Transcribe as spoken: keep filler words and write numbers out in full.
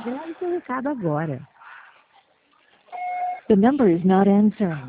Grave seu recado agora. The number is not answering.